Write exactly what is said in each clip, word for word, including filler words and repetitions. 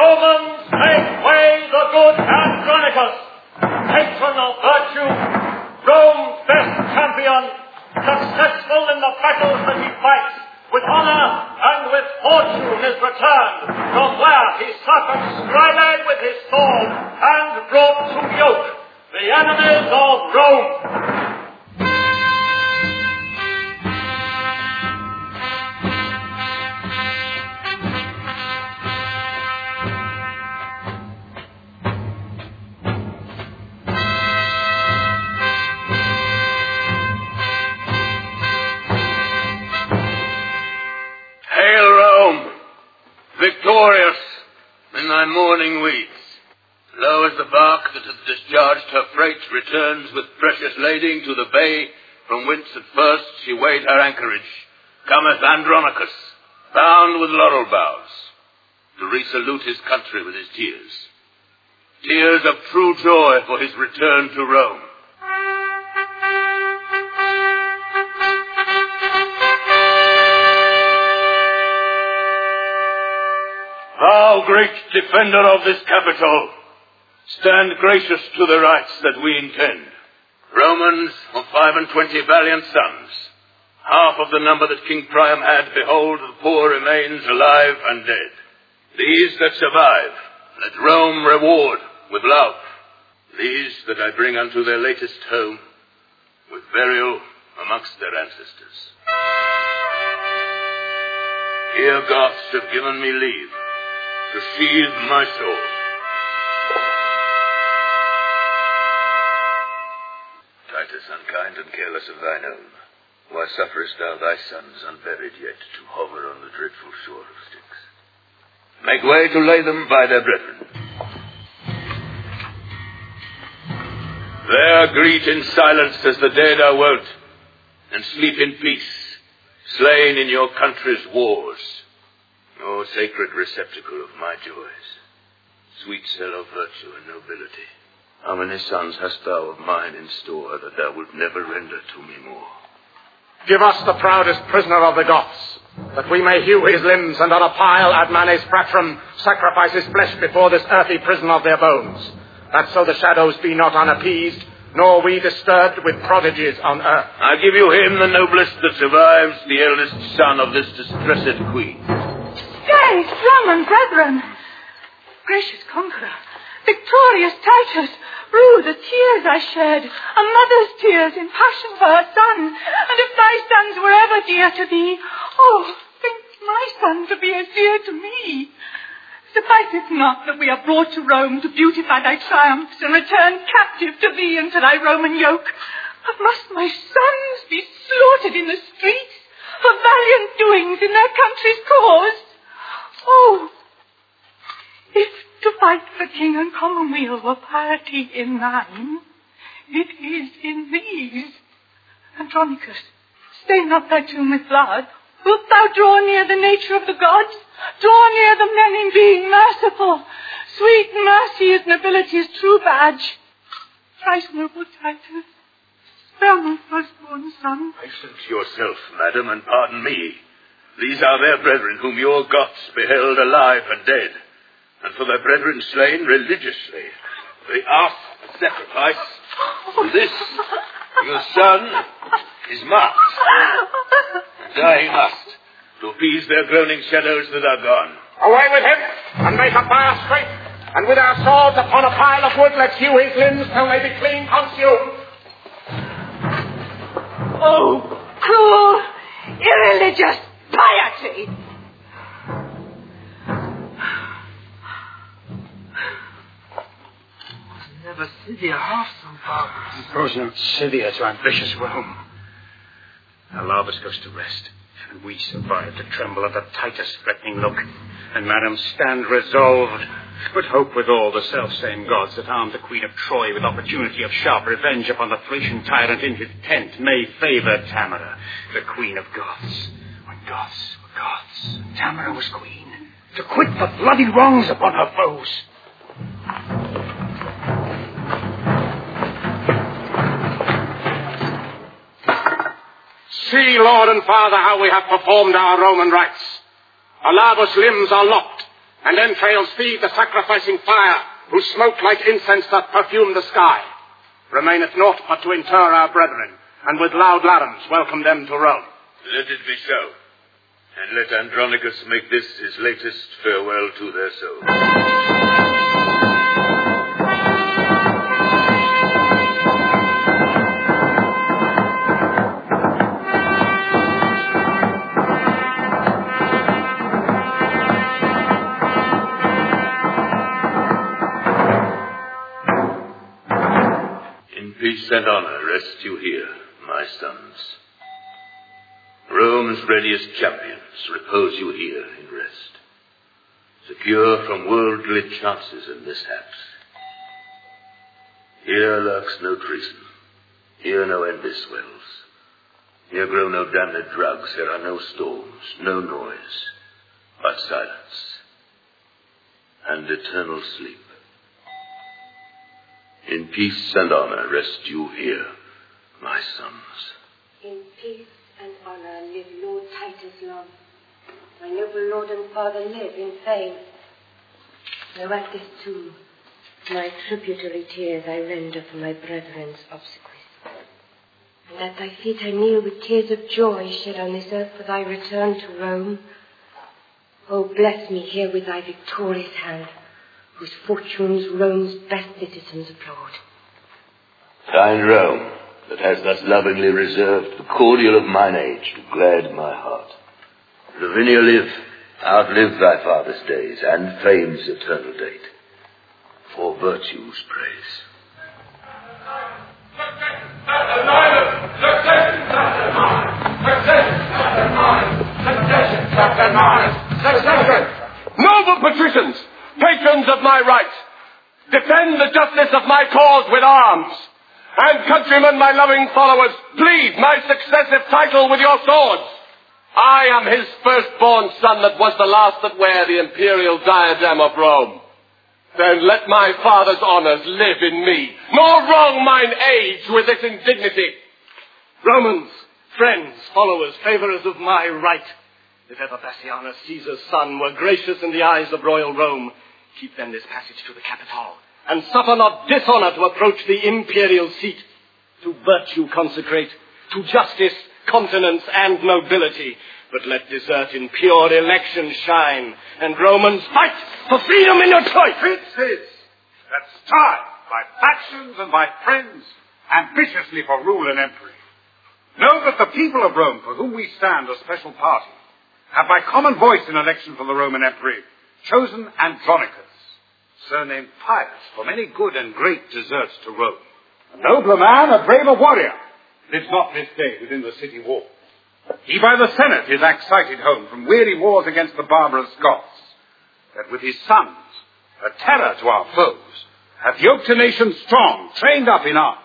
Romans, make way the good Andronicus, patron of virtue, Rome's best champion, successful in the battles that he fights, with honor and with fortune is returned from where he suffered Scribe with his sword and brought to yoke the enemies of Rome. Victorious in thy mourning weeds, lo as the bark that hath discharged her freight returns with precious lading to the bay from whence at first she weighed her anchorage, cometh Andronicus, bound with laurel boughs, to resalute his country with his tears, tears of true joy for his return to Rome. Thou great defender of this capital, stand gracious to the rights that we intend. Romans of five and twenty valiant sons, half of the number that King Priam had, behold, the poor remains alive and dead. These that survive, let Rome reward with love. These that I bring unto their latest home, with burial amongst their ancestors. Here Goths have given me leave to sheathe my sword. Titus, unkind and careless of thine own, why sufferest thou thy sons unburied yet to hover on the dreadful shore of Styx? Make way to lay them by their brethren. There greet in silence as the dead are wont, and sleep in peace, slain in your country's wars. O sacred receptacle of my joys, sweet cell of virtue and nobility, how many sons hast thou of mine in store that thou wilt never render to me more? Give us the proudest prisoner of the Goths, that we may hew his limbs and on a pile ad manes fratrum sacrifice his flesh before this earthy prison of their bones, that so the shadows be not unappeased, nor we disturbed with prodigies on earth. I give you him, the noblest that survives, the eldest son of this distressed queen. Stay, Roman brethren! Gracious conqueror, victorious Titus, rue the tears I shed, a mother's tears in passion for her son, and if thy sons were ever dear to thee, oh, think my son to be as dear to me. Suffice it not that we are brought to Rome to beautify thy triumphs and return captive to thee and to thy Roman yoke, but must my sons be slaughtered in the streets for valiant doings in their country's cause? Oh, if to fight for king and commonweal were piety in thine, it is in these. Andronicus, stain not thy tomb with blood. Wilt thou draw near the nature of the gods? Draw near the men in being merciful. Sweet mercy is nobility's true badge. Thrice noble Titus, spare my firstborn son. Patient yourself, madam, and pardon me. These are their brethren whom your Goths beheld alive and dead, and for their brethren slain religiously. They ask sacrifice. This, your son, is marked. And die he must, to appease their groaning shadows that are gone. Away with him, and make a fire straight, and with our swords upon a pile of wood let's hew his limbs till they be clean consumed. Oh, cruel, irreligious piety! Was never Scythia half so barbarous. Suppose not Scythia to ambitious Rome. Now Laubus goes to rest, and we survive to tremble at the Titus' threatening look. And, madam, stand resolved, but hope with all the self-same gods that armed the queen of Troy with opportunity of sharp revenge upon the Thracian tyrant in his tent may favour Tamara, the queen of Goths. When Goths were Goths, and Tamara was queen, to quit the bloody wrongs upon her foes. See, Lord and Father, how we have performed our Roman rites. Alarbus' limbs are lopped, and entrails feed the sacrificing fire, whose smoke like incense doth perfume the sky. Remaineth naught but to inter our brethren, and with loud larums welcome them to Rome. Let it be so, and let Andronicus make this his latest farewell to their souls. Peace and honor rest you here, my sons. Rome's readiest champions repose you here in rest, secure from worldly chances and mishaps. Here lurks no treason, here no envy swells, here grow no damned drugs, here are no storms, no noise, but silence and eternal sleep. In peace and honor rest you here, my sons. In peace and honor live Lord Titus long. My noble lord and father live in fame. Though at this tomb, my tributary tears I render for my brethren's obsequies. And at thy feet I kneel with tears of joy shed on this earth for thy return to Rome. Oh, bless me here with thy victorious hand, whose fortunes Rome's best citizens applaud. Kind Rome, that has thus lovingly reserved the cordial of mine age to glad my heart. Lavinia, live, outlive thy father's days, and fame's eternal date, for virtue's praise. Noble patricians, patrons of my right, defend the justice of my cause with arms. And countrymen, my loving followers, plead my successive title with your swords. I am his firstborn son that was the last that wear the imperial diadem of Rome. Then let my father's honors live in me, nor wrong mine age with this indignity. Romans, friends, followers, favourers of my right, if ever Bassianus, Caesar's son, were gracious in the eyes of royal Rome, keep then this passage to the Capitol, and suffer not dishonour to approach the imperial seat. To virtue consecrate, to justice, continence, and nobility, but let desert in pure election shine, and Romans fight for freedom in your choice. Princes that strive by factions and by friends, ambitiously for rule and empery, know that the people of Rome, for whom we stand a special party, have by common voice in election for the Roman empery chosen Andronicus, surnamed Pius, for many good and great deserts to Rome. A nobler man, a braver warrior, lives not this day within the city walls. He by the Senate is excited home from weary wars against the barbarous Goths, that with his sons, a terror to our foes, hath yoked a nation strong, trained up in arms.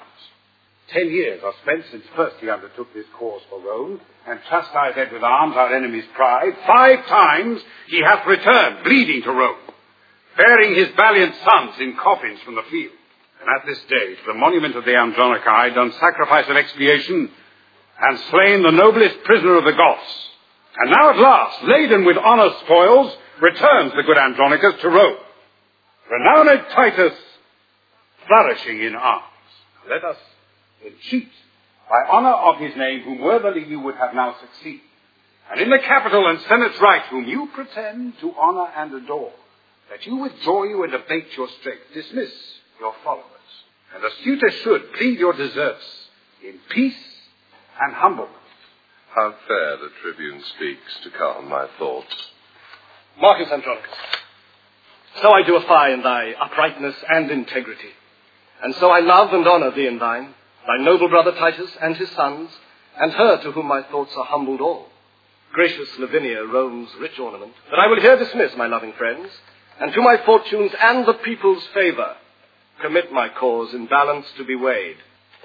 Ten years are spent since first he undertook this cause for Rome, and chastised with arms our enemy's pride. Five times he hath returned, bleeding to Rome, bearing his valiant sons in coffins from the field. And at this day, to the monument of the Andronici, done sacrifice of expiation, and slain the noblest prisoner of the Goths. And now at last, laden with honour spoils, returns the good Andronicus to Rome. Renowned Titus, flourishing in arms. Let us entreat, by honour of his name, whom worthily you would have now succeed, and in the Capitol and Senate's right, whom you pretend to honour and adore, that you withdraw you and abate your strength, dismiss your followers, and as suitors should, plead your deserts in peace and humbleness. How fair the tribune speaks to calm my thoughts. Marcus Andronicus, so I do affy in thy uprightness and integrity, and so I love and honour thee and thine, thy noble brother Titus and his sons, and her to whom my thoughts are humbled all, gracious Lavinia, Rome's rich ornament, that I will here dismiss my loving friends, and to my fortunes and the people's favour commit my cause in balance to be weighed.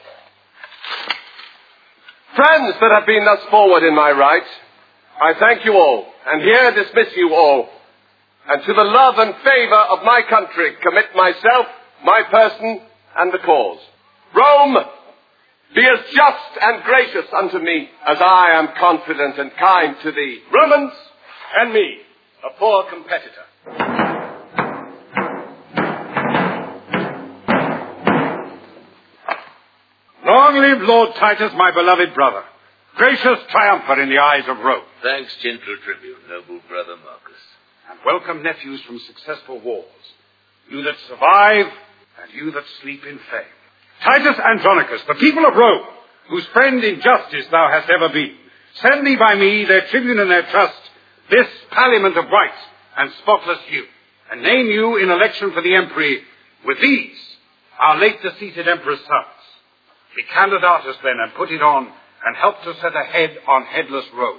Friends that have been thus forward in my right, I thank you all, and here dismiss you all, and to the love and favour of my country commit myself, my person, and the cause. Rome, be as just and gracious unto me as I am confident and kind to thee. Romans, and me, a poor competitor, Long live Lord Titus, my beloved brother, gracious triumpher in the eyes of Rome. Thanks, gentle tribune, noble brother Marcus. And welcome nephews from successful wars, you that survive and you that sleep in fame. Titus Andronicus, the people of Rome, whose friend in justice thou hast ever been, send thee by me, their tribune and their trust, this palliament of white and spotless hue, and name you in election for the empery with these, our late deceased emperor's sons. Be candidatus then, and put it on, and help to set a head on headless Rome.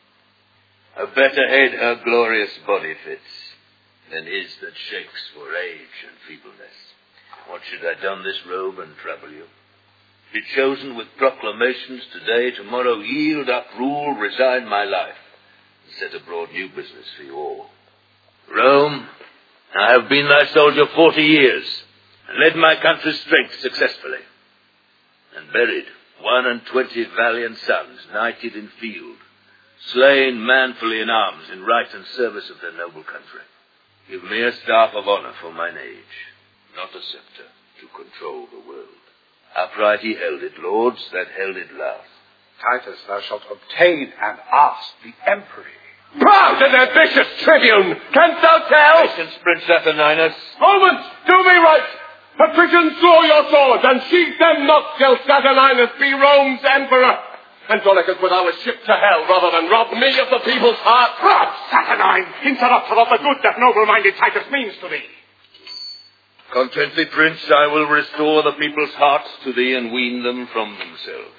A better head her glorious body fits than his that shakes for age and feebleness. What should I don this robe and trouble you? Be chosen with proclamations today, tomorrow yield up, rule, resign my life, and set abroad new business for you all. Rome, I have been thy soldier forty years, and led my country's strength successfully, and buried one and twenty valiant sons, knighted in field, slain manfully in arms in right and service of their noble country. Give me a staff of honor for mine age, not a scepter to control the world. Upright he held it, lords, that held it last. Titus, thou shalt obtain and ask the empery. Proud and ambitious tribune, canst thou tell? Patience, Prince Saturninus. Romans, do me right. Patricians, draw your swords, and sheathe them not till Saturninus be Rome's emperor. Andronicus, would thou a ship to hell rather than rob me of the people's heart? Rob, Saturnine, interrupter of the good that noble-minded Titus means to thee. Content thee, Prince, I will restore the people's hearts to thee and wean them from themselves.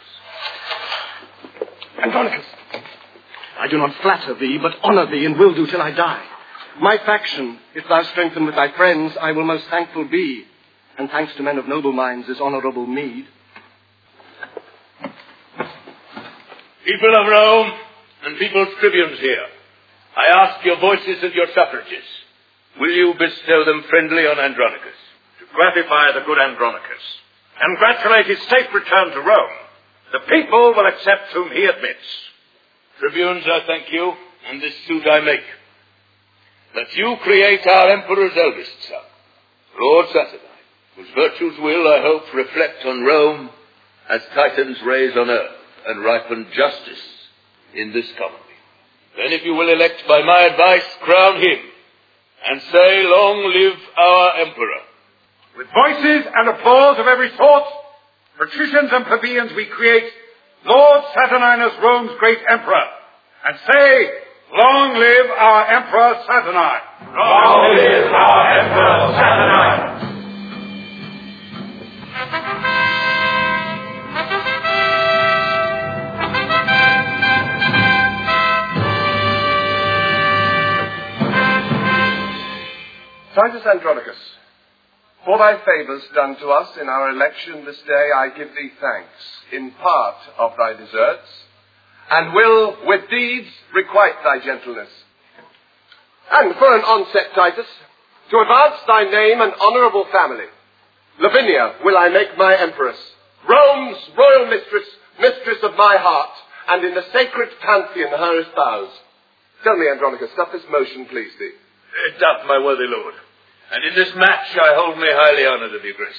Andronicus, I do not flatter thee, but honor thee, and will do till I die. My faction, if thou strengthen with thy friends, I will most thankful be, and thanks to men of noble minds is honorable meed. People of Rome, and people's tribunes here, I ask your voices and your suffrages. Will you bestow them friendly on Andronicus? To gratify the good Andronicus, congratulate his safe return to Rome, the people will accept whom he admits. Tribunes, I thank you, and this suit I make, that you create our emperor's eldest son, Lord Saturnine, whose virtues will, I hope, reflect on Rome as Titans raise on earth and ripen justice in this colony. Then, if you will elect by my advice, crown him, and say, long live our emperor. With voices and applause of every sort, patricians and plebeians, we create Lord Saturninus, Rome's great emperor, and say, long live our emperor Saturnine. Long live our emperor Saturnine. Titus Andronicus, for thy favours done to us in our election this day, I give thee thanks in part of thy deserts, and will with deeds requite thy gentleness. And for an onset, Titus, to advance thy name and honourable family, Lavinia will I make my empress, Rome's royal mistress, mistress of my heart, and in the sacred pantheon her espouse. Tell me, Andronicus, doth this motion please thee? It doth, my worthy lord, and in this match I hold me highly honoured of your grace.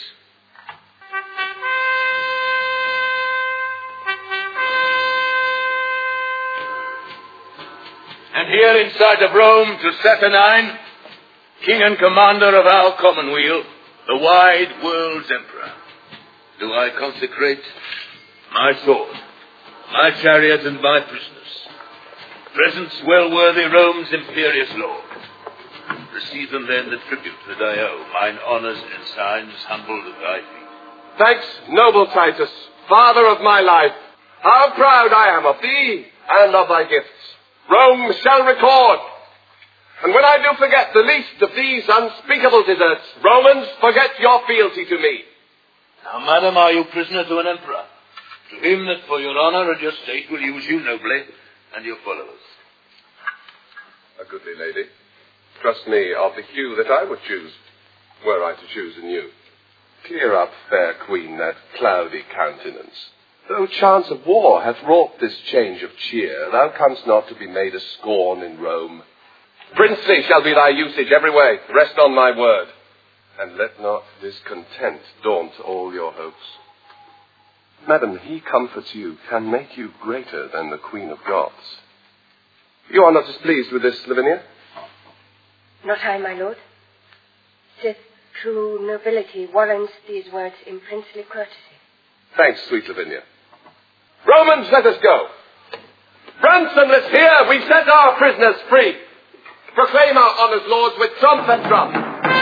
And here in sight of Rome to Saturnine, king and commander of our commonweal, the wide world's emperor, do I consecrate my sword, my chariot, and my prisoners, presents well worthy Rome's imperious lord. Receive them then the tribute that I owe, mine honours and signs humbled at thy feet. Thanks, noble Titus, father of my life. How proud I am of thee and of thy gifts. Rome shall record. And when I do forget the least of these unspeakable deserts, Romans, forget your fealty to me. Now, madam, are you prisoner to an emperor? To him that for your honour and your state will use you nobly, and your followers. A goodly lady. Trust me, of the hue that I would choose, were I to choose in you. Clear up, fair queen, that cloudy countenance. Though chance of war hath wrought this change of cheer, thou canst not to be made a scorn in Rome. Princely shall be thy usage every way. Rest on my word. And let not discontent daunt all your hopes. Madam, he comforts you, can make you greater than the Queen of Goths. You are not displeased with this, Lavinia? Not I, my lord. Sith true nobility warrants these words in princely courtesy. Thanks, sweet Lavinia. Romans, let us go. Ransomless here, we set our prisoners free. Proclaim our honours, lords, with trump and drum.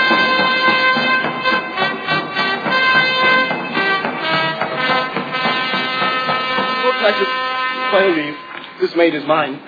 Lord Titus, by your leave, this maid is mine.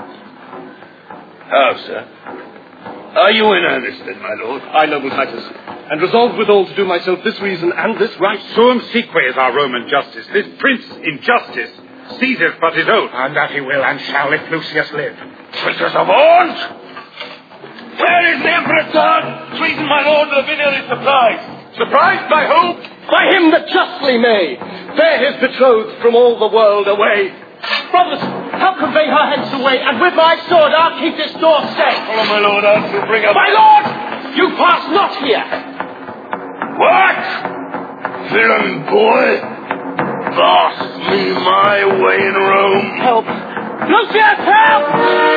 How, sir? Are you in earnest, then, my lord? I, noble Titus, and resolved withal to do myself this reason and this right. Suum seque is our Roman justice. This prince, in justice, seizeth but his own. And that he will and shall if Lucius live. Traitors of Aunt! Where is the Emperor's son? Treason, my lord, Lavinia is surprised. Surprised by who? By him that justly may bear his betrothed from all the world away. Brothers, help convey her hence away, and with my sword I'll keep this door safe. Follow, my lord, I shall bring up... My lord! You pass not here! What? Villain boy! Boss me my way in Rome. Help! Lucius, help!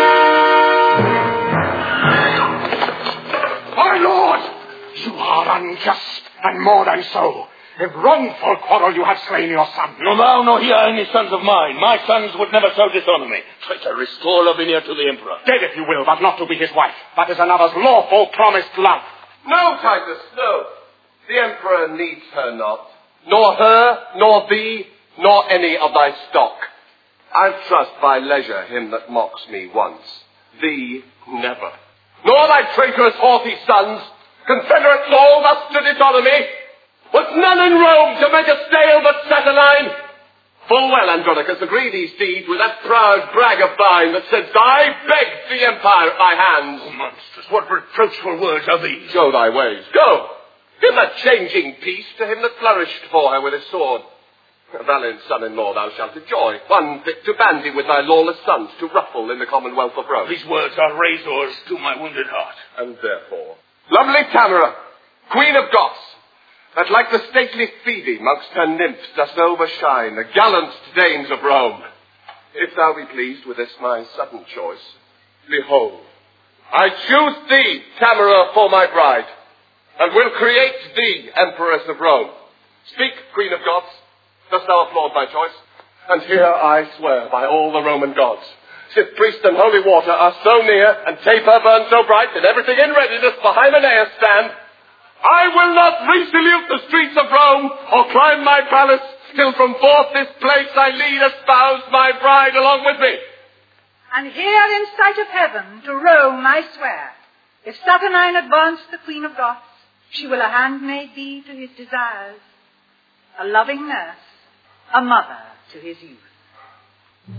My lord, you are unjust, and more than so. In wrongful quarrel you have slain your son. No, thou nor he are any sons of mine. My sons would never so dishonor me. Traitor, restore Lavinia to the Emperor. Dead if you will, but not to be his wife. That is another's lawful promised love. No, Titus, no. The Emperor needs her not. Nor her, nor thee, nor any of thy stock. I'll trust by leisure him that mocks me once. Thee, never. Nor thy traitorous haughty sons, confederates all thus to dishonor me. Was none in Rome to make a stale but saturnine? Full well, Andronicus, agree these deeds with that proud brag of thine that said, I begged the empire at thy hands. Oh, monstrous, what reproachful words are these? Go thy ways, go. Give that changing peace to him that flourished for her with his sword. A valiant son-in-law thou shalt enjoy, one fit to bandy with thy lawless sons, to ruffle in the commonwealth of Rome. These words are razors to my wounded heart. And therefore, lovely Tamara, queen of Goths, that like the stately Phoebe mongst her nymphs dost overshine the gallant dames of Rome. If thou be pleased with this my sudden choice, behold, I choose thee, Tamara, for my bride, and will create thee Empress of Rome. Speak, Queen of Goths, dost thou applaud my choice? And here I swear by all the Roman gods, sith priest and holy water are so near, and taper burn so bright, and everything in readiness for Hymenaeus stand, I will not resalute the streets of Rome, or climb my palace, till from forth this place I lead espoused my bride along with me. And here in sight of heaven to Rome I swear, if Saturnine advance the Queen of Goths, she will a handmaid be to his desires, a loving nurse, a mother to his youth.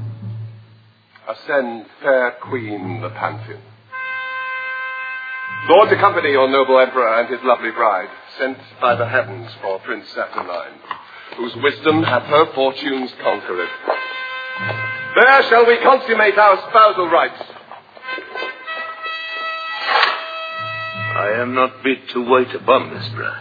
Ascend, fair queen, the Pantheon. Lord, accompany your noble emperor and his lovely bride, sent by the heavens for Prince Saturnine, whose wisdom hath her fortunes conquered. There shall we consummate our spousal rites. I am not bid to wait upon this bride.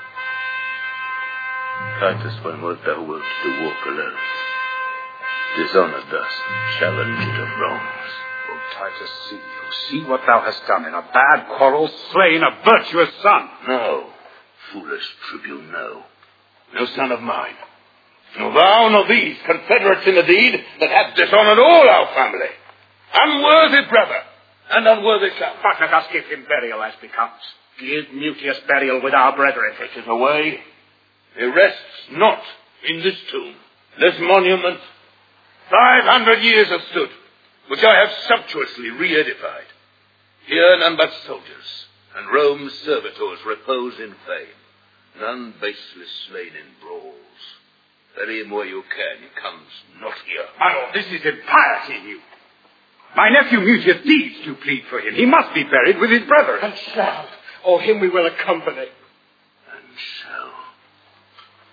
Titus, when wert thou wilt to walk alone, dishonoured thus, challenged of wrongs. Oh, Titus, see, see what thou hast done. In a bad quarrel, slain a virtuous son. No, foolish tribune, no. No son of mine. No thou, nor these, confederates in a deed that hath dishonoured all our family. Unworthy brother, and unworthy son. But let us give him burial as becomes. Give Mutius burial with our brethren. Take it away. He rests not in this tomb. This monument, five hundred years have stood, which I have sumptuously re-edified. Here none but soldiers and Rome's servitors repose in fame, none baseless slain in brawls. Bury him where you can, he comes not here. My lord, this is impiety in you. My nephew Mutius needs to plead for him. He must be buried with his brethren. And shall, or him we will accompany. And shall.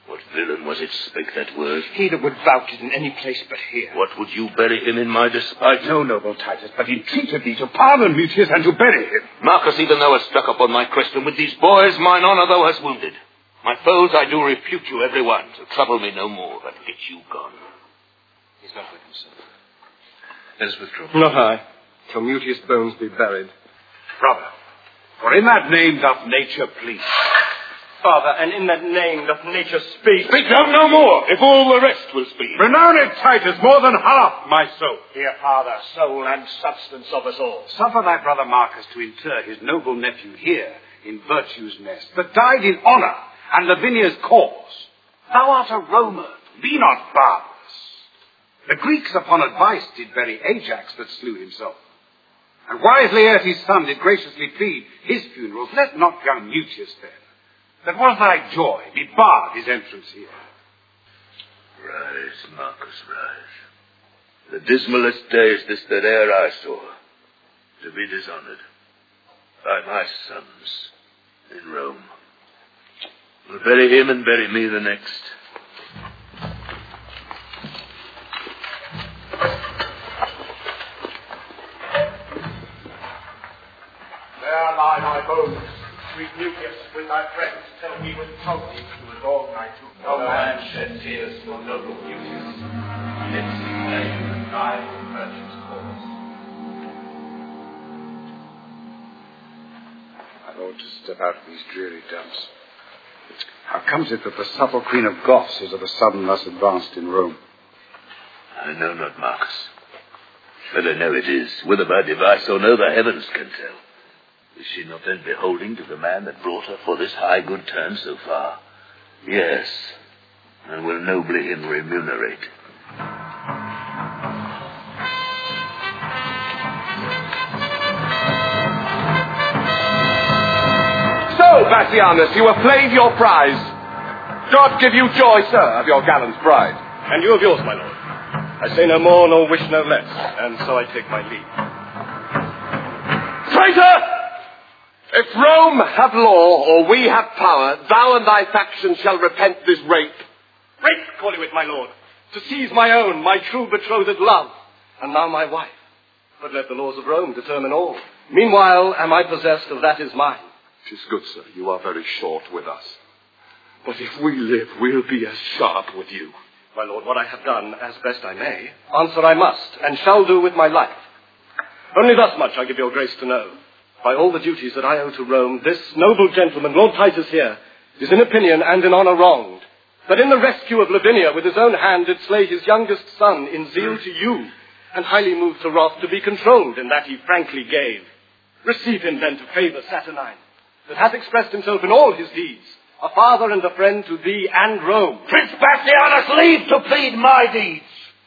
What villain was it spake that word? He that would vouch it in any place but here. What would you bury him in my despite? No, noble Titus, but entreated thee to pardon Mutius and to bury him. Marcus, even thou hast struck upon my crest, and with these boys mine honour thou hast wounded. My foes I do repute you every one, to trouble me no more, but get you gone. He's not with himself. Let us withdraw. Not I, till Mutius' bones be buried. Brother, for in that name doth nature plead. Father, and in that name doth nature speak. Speak thou no more, if all the rest will speak. Renowned Titus, more than half my soul. Dear Father, soul and substance of us all. Suffer thy brother Marcus to inter his noble nephew here in virtue's nest, that died in honour and Lavinia's cause. Thou art a Roman, be not barbarous. The Greeks upon advice did bury Ajax that slew himself. And wise Laertes' son did graciously plead his funerals. Let not young Mutius then, that was thy joy, be barred his entrance here. Rise, Marcus, rise. The dismalest day is this that e'er I saw, to be dishonoured by my sons in Rome. We'll bury him and bury me the next. There lie my bones. Sweet Mutius, with thy friends, tell me with trophies to adorn thy tomb. No man shed tears for noble Mutius. Lives in pain and died in virtue's cause. I ought to step out of these dreary dumps. How comes it that the supple queen of Goths is of a sudden thus advanced in Rome? I know not, Marcus. But I know it is. Whether by device or no, the heavens can tell. Is she not then beholding to the man that brought her for this high good turn so far? Yes, and will nobly him remunerate. So, Bassianus, you have played your prize. God give you joy, sir, of your gallant bride. And you of yours, my lord. I say no more, nor wish no less, and so I take my leave. Traitor! If Rome have law, or we have power, thou and thy faction shall repent this rape. Rape, call you it, my lord, to seize my own, my true betrothed love, and now my wife. But let the laws of Rome determine all. Meanwhile, am I possessed of that is mine. 'Tis good, sir, you are very short with us. But if we live, we'll be as sharp with you. My lord, what I have done, as best I may, answer I must, and shall do with my life. Only thus much I give your grace to know. By all the duties that I owe to Rome, this noble gentleman, Lord Titus here, is in opinion and in honour wronged. That in the rescue of Lavinia with his own hand did slay his youngest son in zeal to you, and highly moved to wrath to be controlled in that he frankly gave. Receive him then to favour Saturnine, that hath expressed himself in all his deeds, a father and a friend to thee and Rome. Prince Bassianus, leave to plead my deeds.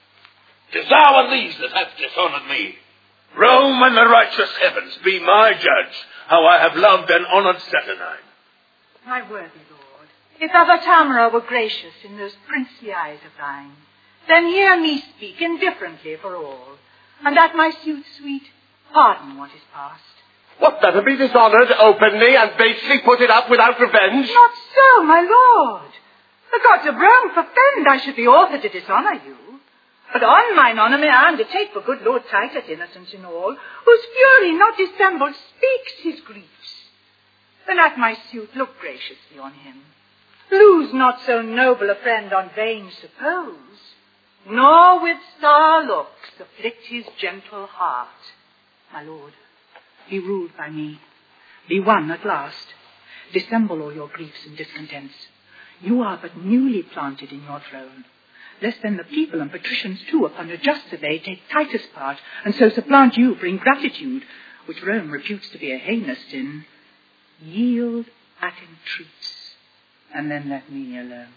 'Tis thou and these that hath dishonoured me. Rome and the righteous heavens be my judge, how I have loved and honoured Saturnine. My worthy lord, if ever Tamara were gracious in those princely eyes of thine, then hear me speak indifferently for all, and at my suit sweet, pardon what is past. What, better be dishonoured openly and basely put it up without revenge? Not so, my lord. The gods of Rome forfend I should be author to dishonour you. But on mine honour may I undertake for good Lord Titus, innocent in all, whose fury not dissembled speaks his griefs. Then at my suit look graciously on him. Lose not so noble a friend on vain suppose, nor with sour looks afflict his gentle heart. My lord, be ruled by me. Be won at last. Dissemble all your griefs and discontents. You are but newly planted in your throne. Lest then the people and patricians too upon a just survey take Titus' part, and so supplant you for ingratitude, which Rome reputes to be a heinous sin. Yield at entreats, and then let me alone.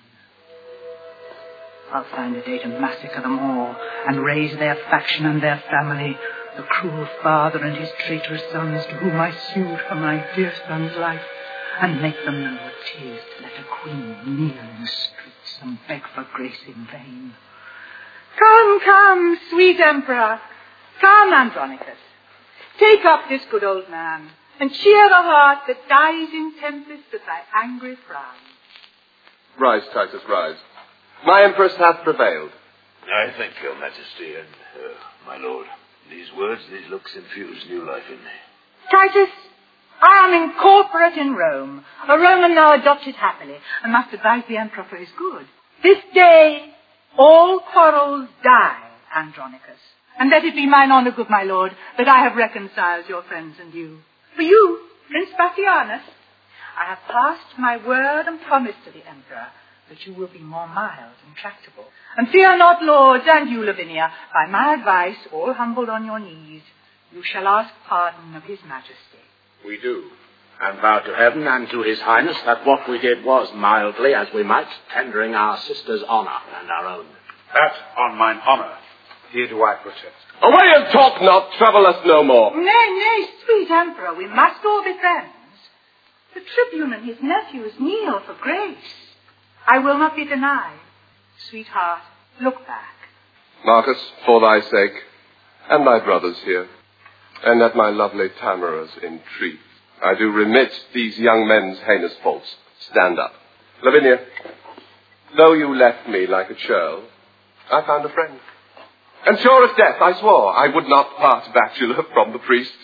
I'll find a day to massacre them all, and raise their faction and their family, the cruel father and his traitorous sons, to whom I sued for my dear son's life, and make them know what 'tis to let a queen kneel in the streets and beg for grace in vain. Come, come, sweet emperor, come, Andronicus. Take up this good old man, and cheer the heart that dies in tempest at thy angry frown. Rise, Titus, rise. My empress hath prevailed. I thank your majesty and, uh, my lord. These words, these looks infuse new life in me. Titus, I am incorporate in Rome, a Roman now adopted happily, and must advise the emperor for his good. This day all quarrels die, Andronicus, and let it be mine honour, good my lord, that I have reconciled your friends and you. For you, Prince Bassianus, I have passed my word and promise to the emperor that you will be more mild and tractable. And fear not, lords, and you, Lavinia, by my advice, all humbled on your knees, you shall ask pardon of his majesty. We do, and vow to heaven and to his highness that what we did was mildly, as we might, tendering our sister's honour and our own. That on mine honour, here do I protest. Away and talk not, trouble us no more. Nay, nay, sweet emperor, we must all be friends. The tribune and his nephews kneel for grace. I will not be denied. Sweetheart, look back. Marcus, for thy sake, and thy brothers here, and at my lovely Tamara's entreat, I do remit these young men's heinous faults. Stand up. Lavinia, though you left me like a churl, I found a friend. And sure as death, I swore I would not part bachelor from the priest.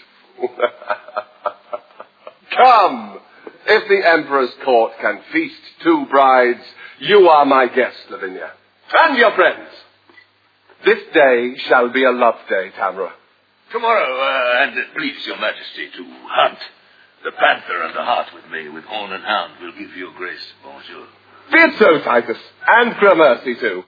Come, if the emperor's court can feast two brides, you are my guest, Lavinia, and your friends. This day shall be a love day, Tamara. Tomorrow, uh, and it please your majesty to hunt the panther and the hart with me, with horn and hound, will give your grace, bonjour. Be it so, Titus, and gramercy too.